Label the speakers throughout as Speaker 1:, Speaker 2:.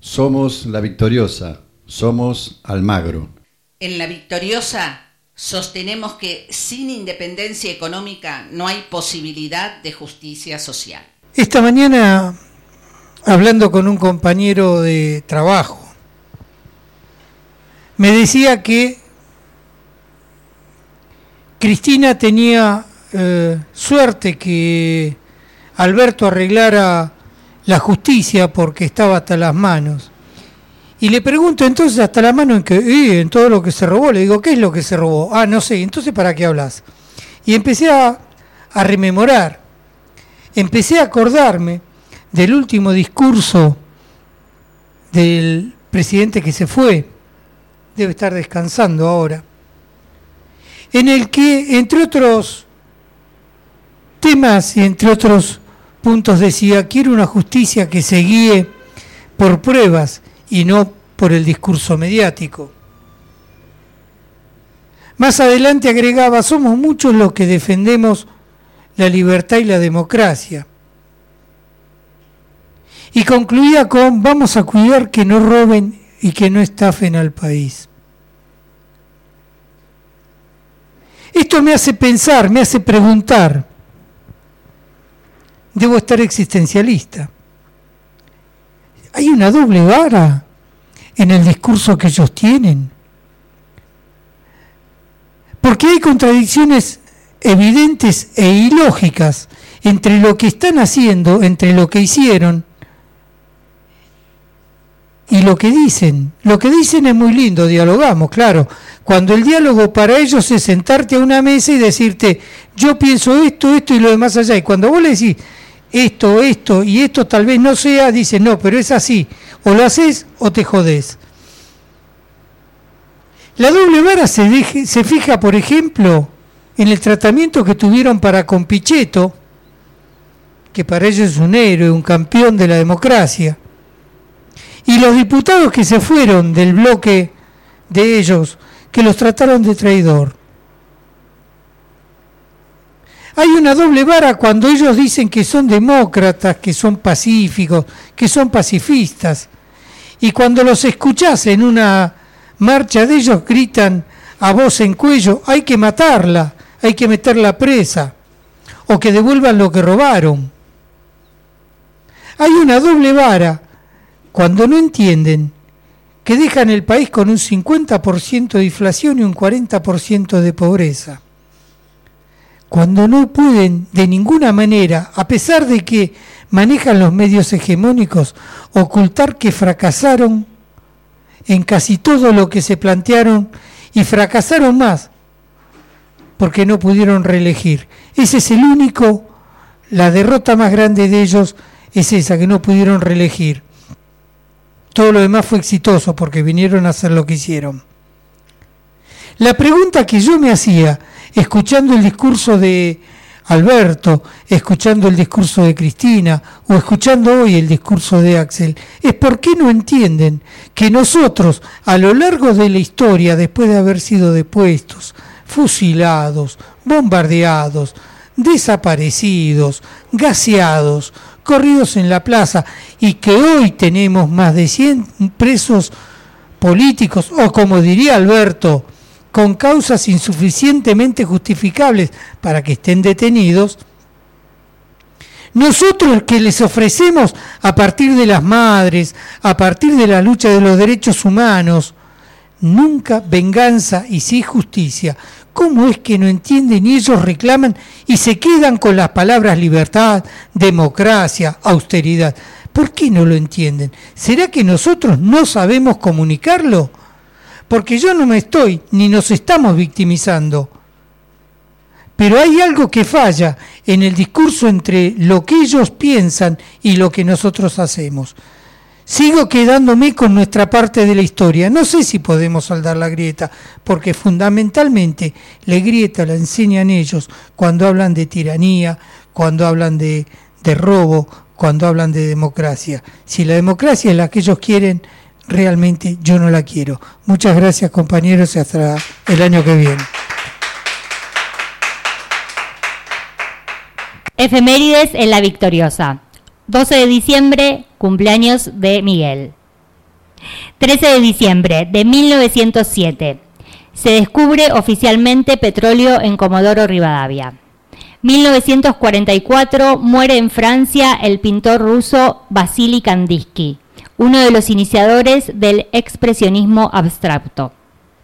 Speaker 1: Somos La Victoriosa, somos Almagro.
Speaker 2: En La Victoriosa sostenemos que sin independencia económica no hay posibilidad de justicia social.
Speaker 3: Esta mañana, hablando con un compañero de trabajo, me decía que Cristina tenía suerte que Alberto arreglara la justicia porque estaba hasta las manos. Y le pregunto entonces, ¿hasta la mano en qué? En todo lo que se robó. Le digo, ¿qué es lo que se robó? Ah, no sé, entonces ¿para qué hablas? Y empecé a rememorar, empecé a acordarme del último discurso del presidente que se fue, debe estar descansando ahora, en el que, entre otros temas y entre otros puntos, decía: quiero una justicia que se guíe por pruebas y no por el discurso mediático. Más adelante agregaba: somos muchos los que defendemos la libertad y la democracia. Y concluía con: vamos a cuidar que no roben y que no estafen al país. Esto me hace pensar, me hace preguntar. Debo estar existencialista. ¿Hay una doble vara en el discurso que ellos tienen? Porque hay contradicciones evidentes e ilógicas entre lo que están haciendo, entre lo que hicieron y lo que dicen. Lo que dicen es muy lindo, dialogamos, claro. Cuando el diálogo para ellos es sentarte a una mesa y decirte: yo pienso esto y lo demás allá. Y cuando vos le decís esto y esto tal vez no sea, dicen: no, pero es así. O lo haces o te jodés. La doble vara se fija, por ejemplo, en el tratamiento que tuvieron para con Pichetto, que para ellos es un héroe, un campeón de la democracia. Y los diputados que se fueron del bloque de ellos, que los trataron de traidor. Hay una doble vara cuando ellos dicen que son demócratas, que son pacíficos, que son pacifistas. Y cuando los escuchás en una marcha de ellos, gritan a voz en cuello: hay que matarla, hay que meterla presa, o que devuelvan lo que robaron. Hay una doble vara cuando no entienden que dejan el país con un 50% de inflación y un 40% de pobreza. Cuando no pueden de ninguna manera, a pesar de que manejan los medios hegemónicos, ocultar que fracasaron en casi todo lo que se plantearon, y fracasaron más porque no pudieron reelegir. Ese es el único, la derrota más grande de ellos es esa, que no pudieron reelegir. Todo lo demás fue exitoso porque vinieron a hacer lo que hicieron. La pregunta que yo me hacía, escuchando el discurso de Alberto, escuchando el discurso de Cristina o escuchando hoy el discurso de Axel, es: ¿por qué no entienden que nosotros, a lo largo de la historia, después de haber sido depuestos, fusilados, bombardeados, desaparecidos, gaseados, corridos en la plaza, y que hoy tenemos más de 100 presos políticos, o como diría Alberto, con causas insuficientemente justificables para que estén detenidos? Nosotros, que les ofrecemos, a partir de las madres, a partir de la lucha de los derechos humanos, nunca venganza y sí justicia, ¿cómo es que no entienden y ellos reclaman y se quedan con las palabras libertad, democracia, austeridad? ¿Por qué no lo entienden? ¿Será que nosotros no sabemos comunicarlo? Porque yo no me estoy, ni nos estamos victimizando. Pero hay algo que falla en el discurso entre lo que ellos piensan y lo que nosotros hacemos. Sigo quedándome con nuestra parte de la historia. No sé si podemos saldar la grieta, porque fundamentalmente la grieta la enseñan ellos cuando hablan de tiranía, cuando hablan de robo, cuando hablan de democracia. Si la democracia es la que ellos quieren, realmente yo no la quiero. Muchas gracias, compañeros, y hasta el año que viene.
Speaker 4: Efemérides en La Victoriosa. 12 de diciembre, cumpleaños de Miguel. 13 de diciembre de 1907. Se descubre oficialmente petróleo en Comodoro Rivadavia. 1944 muere en Francia el pintor ruso Vasily Kandinsky, uno de los iniciadores del expresionismo abstracto.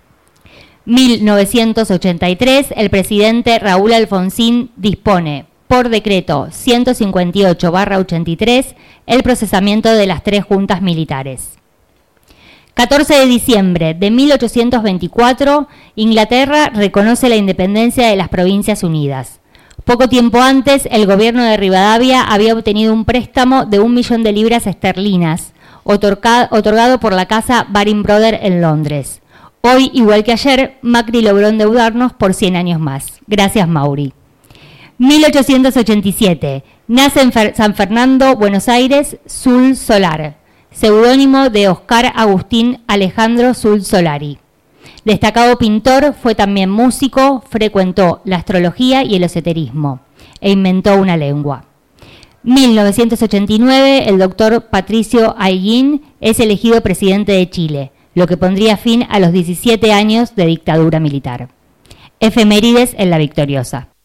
Speaker 4: 1983, el presidente Raúl Alfonsín dispone, por decreto 158/83, el procesamiento de las 3 juntas militares. 14 de diciembre de 1824, Inglaterra reconoce la independencia de las Provincias Unidas. Poco tiempo antes, el gobierno de Rivadavia había obtenido un préstamo de 1 millón de libras esterlinas, otorgado por la casa Baring Brothers en Londres. Hoy, igual que ayer, Macri logró endeudarnos por 100 años más. Gracias, Mauri. 1887. Nace en San Fernando, Buenos Aires, Sul Solar, seudónimo de Oscar Agustín Alejandro Sul Solari. Destacado pintor, fue también músico, frecuentó la astrología y el esoterismo, e inventó una lengua. 1989, el doctor Patricio Aylwin es elegido presidente de Chile, lo que pondría fin a los 17 años de dictadura militar. Efemérides en La Victoriosa.